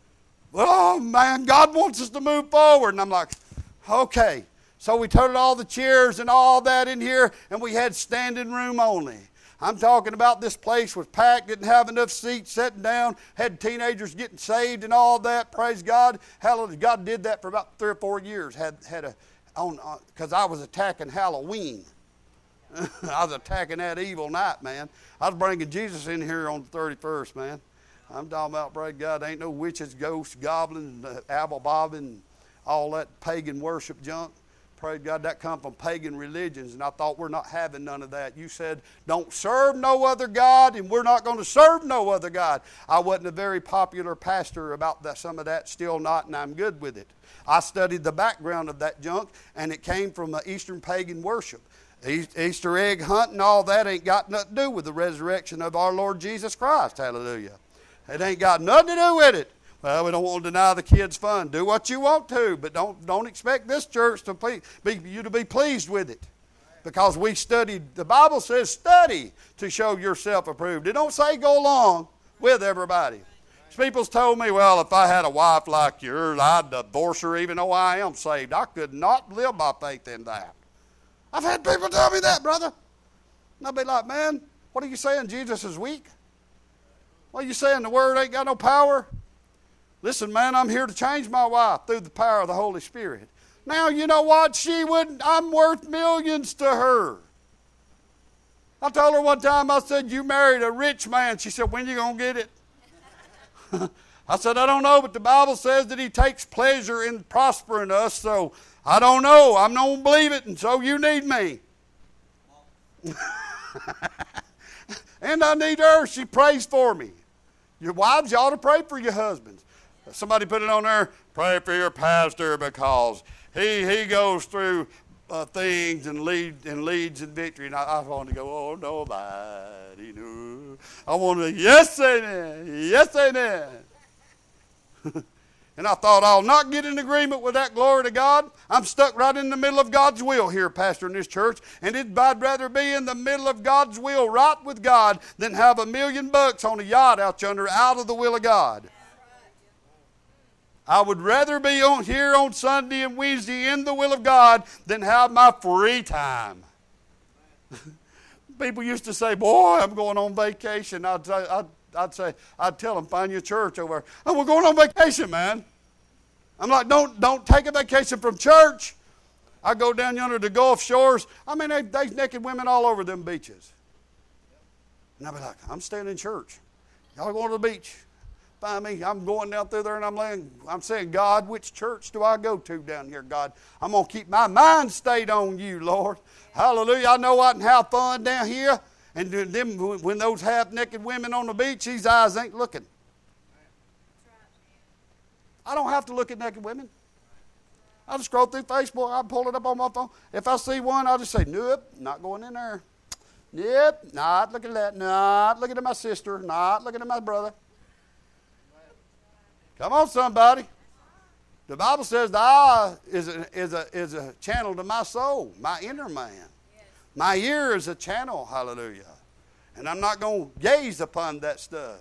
Oh, man, God wants us to move forward. And I'm like, okay. So we toted all the chairs and all that in here, and we had standing room only. I'm talking about this place was packed, didn't have enough seats, sitting down, had teenagers getting saved and all that. Praise God. Hallelujah. God did that for about three or four years. Had had a on because I was attacking Halloween. I was attacking that evil night, man. I was bringing Jesus in here on the thirty-first, man. I'm talking about, praise God, ain't no witches, ghosts, goblins, uh, apple bobbing, all that pagan worship junk. Praise God, that come from pagan religions, and I thought we're not having none of that. You said, don't serve no other God, and we're not going to serve no other God. I wasn't a very popular pastor about that, some of that, still not, and I'm good with it. I studied the background of that junk, and it came from uh, Eastern pagan worship. Easter egg hunt and all that ain't got nothing to do with the resurrection of our Lord Jesus Christ. Hallelujah. It ain't got nothing to do with it. Well, we don't want to deny the kids fun. Do what you want to, but don't don't expect this church to be, be you to be pleased with it. Because we studied, the Bible says study to show yourself approved. It don't say go along with everybody. People's told me, well, if I had a wife like yours, I'd divorce her even though I am saved. I could not live by faith in that. I've had people tell me that, brother. And I'd be like, man, what are you saying? Jesus is weak? What are you saying? The word ain't got no power? Listen, man, I'm here to change my wife through the power of the Holy Spirit. Now, you know what? She would, I'm worth millions to her. I told her one time, I said, you married a rich man. She said, when you going to get it? I said, I don't know, but the Bible says that he takes pleasure in prospering us, so I don't know. I'm not going to believe it, and so you need me. And I need her. She prays for me. Your wives, you ought to pray for your husbands. Somebody put it on there, pray for your pastor because he he goes through uh, things and, lead, and leads in victory. And I, I want to go, oh, nobody knew. I want to, yes, amen. Yes, amen. And I thought, I'll not get in agreement with that, glory to God. I'm stuck right in the middle of God's will here, pastor, in this church. And it, I'd rather be in the middle of God's will, right with God, than have a million bucks on a yacht out yonder, out of the will of God. I would rather be on here on Sunday and Wednesday in the will of God than have my free time. People used to say, boy, I'm going on vacation. I'd say, I'd, I'd say, I'd tell them, find your church over there. Oh, we're going on vacation, man. I'm like, don't don't take a vacation from church. I go down yonder to Gulf Shores. I mean, they, there's naked women all over them beaches. And I'd be like, I'm staying in church. Y'all going to the beach. Find me. I'm going down through there and I'm laying, I'm saying, God, which church do I go to down here, God? I'm going to keep my mind stayed on you, Lord. Hallelujah. I know I can have fun down here. And them, when those half-naked women on the beach, these eyes ain't looking. I don't have to look at naked women. I just scroll through Facebook. I pull it up on my phone. If I see one, I'll just say, nope, not going in there. Yep, not looking at that. Not looking at my sister. Not looking at my brother. Come on, somebody. The Bible says the eye is a, is a, is a channel to my soul, my inner man. Yes. My ear is a channel, hallelujah. And I'm not going to gaze upon that stuff.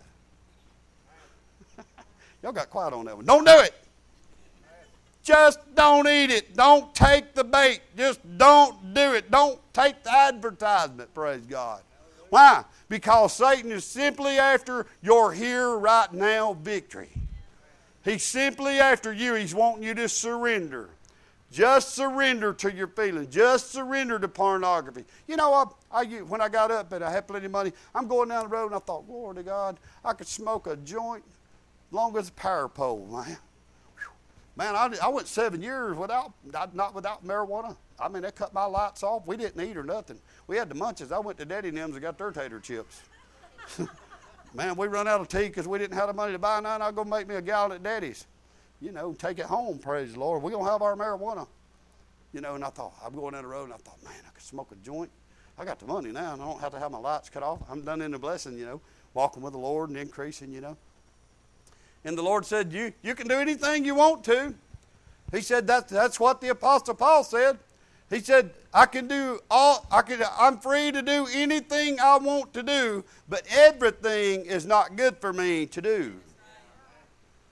Y'all got quiet on that one. Don't do it. Just don't eat it. Don't take the bait. Just don't do it. Don't take the advertisement, praise God. Why? Because Satan is simply after your here, right now victory. He's simply after you. He's wanting you to surrender. Just surrender to your feelings. Just surrender to pornography. You know, I, I, when I got up and I had plenty of money, I'm going down the road and I thought, glory to God, I could smoke a joint long as a power pole, man. Man, I, I went seven years without, not without marijuana. I mean, they cut my lights off. We didn't eat or nothing. We had the munches. I went to Daddy and M's and got their tater chips. Man, we run out of tea because we didn't have the money to buy none. I'll go make me a gallon at Daddy's. You know, take it home, praise the Lord. We're going to have our marijuana. You know, and I thought, I'm going down the road, and I thought, man, I could smoke a joint. I got the money now, and I don't have to have my lights cut off. I'm done in the blessing, you know, walking with the Lord and increasing, you know. And the Lord said, you, you can do anything you want to. He said, that, that's what the Apostle Paul said. He said, I can do all, I can, I'm free to do anything I want to do, but everything is not good for me to do.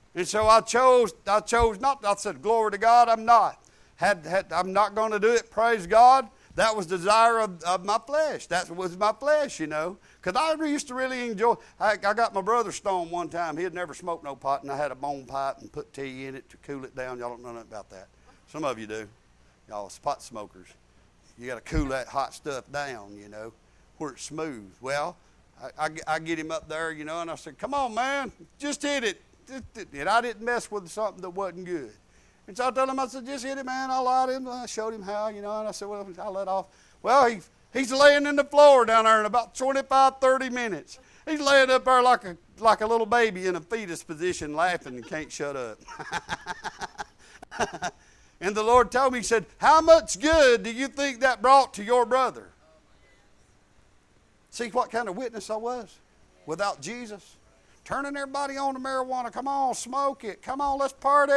And so I chose, I chose not, I said, glory to God, I'm not. Had, had, I'm not going to do it, praise God. That was the desire of, of my flesh. That was my flesh, you know. Because I used to really enjoy, I, I got my brother stoned one time. He had never smoked no pot, and I had a bone pipe and put tea in it to cool it down. Y'all don't know nothing about that. Some of you do. Y'all pot smokers. You got to cool that hot stuff down, you know, where it's smooth. Well, I, I, I get him up there, you know, and I said, come on, man, just hit it. And I didn't mess with something that wasn't good. And so I told him, I said, just hit it, man. I lied him. I showed him how, you know, and I said, well, I let off. Well, he, he's laying in the floor down there in about twenty-five, thirty minutes. He's laying up there like a, like a little baby in a fetus position laughing and can't shut up. And the Lord told me, he said, how much good do you think that brought to your brother? See what kind of witness I was without Jesus? Turning everybody on to marijuana. Come on, smoke it. Come on, let's party.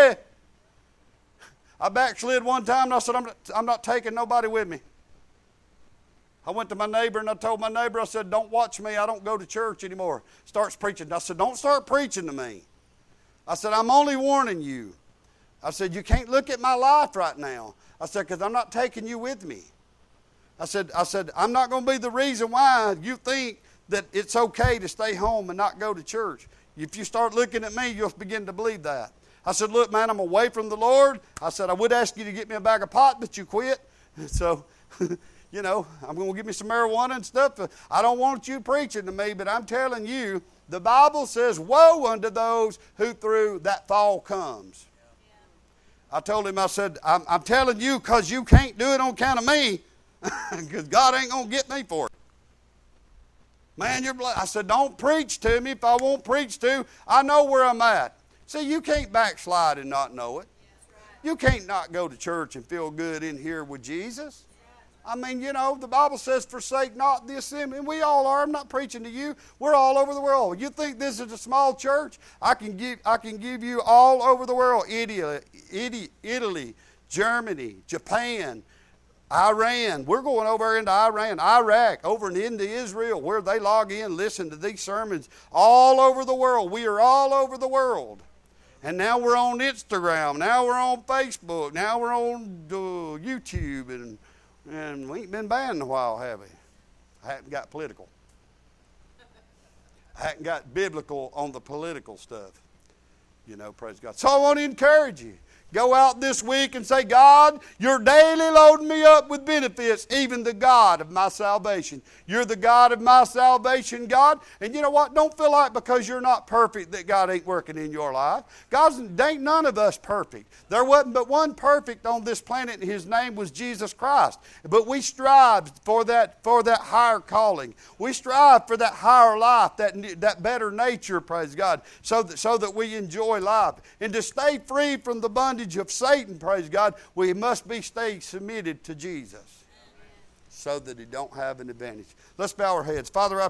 I backslid one time and I said, I'm not, I'm not taking nobody with me. I went to my neighbor and I told my neighbor, I said, don't watch me. I don't go to church anymore. Starts preaching. I said, don't start preaching to me. I said, I'm only warning you. I said, you can't look at my life right now. I said, because I'm not taking you with me. I said, I said, I'm not going to be the reason why you think that it's okay to stay home and not go to church. If you start looking at me, you'll begin to believe that. I said, look, man, I'm away from the Lord. I said, I would ask you to get me a bag of pot, but you quit. So, you know, I'm going to give me some marijuana and stuff. I don't want you preaching to me, but I'm telling you, the Bible says, woe unto those who through that fall comes. Yeah. I told him, I said, I'm, I'm telling you because you can't do it on account of me, because God ain't going to get me for it. Man, you're blessed. I said, don't preach to me if I won't preach to. I know where I'm at. See, you can't backslide and not know it. You can't not go to church and feel good in here with Jesus. I mean, you know, the Bible says, forsake not the assembly. And we all are. I'm not preaching to you. We're all over the world. You think this is a small church? I can give, I can give you all over the world. Italy, Italy, Italy, Germany, Japan, Iran. We're going over into Iran, Iraq, over and into Israel, where they log in, listen to these sermons all over the world. We are all over the world. And now we're on Instagram. Now we're on Facebook. Now we're on uh, YouTube. And, and we ain't been banned in a while, have we? I haven't got political. I haven't got biblical on the political stuff. You know, praise God. So I want to encourage you. Go out this week and say, God, you're daily loading me up with benefits, even the God of my salvation. You're the God of my salvation, God. And you know what? Don't feel like because you're not perfect that God ain't working in your life. God's, ain't none of us perfect. There wasn't but one perfect on this planet, and his name was Jesus Christ. But we strive for that, for that higher calling. We strive for that higher life, that, that better nature, praise God, so that, so that we enjoy life. And to stay free from the bondage of Satan, praise God, we must be stay submitted to Jesus so that he don't have an advantage. Let's bow our heads. Father, I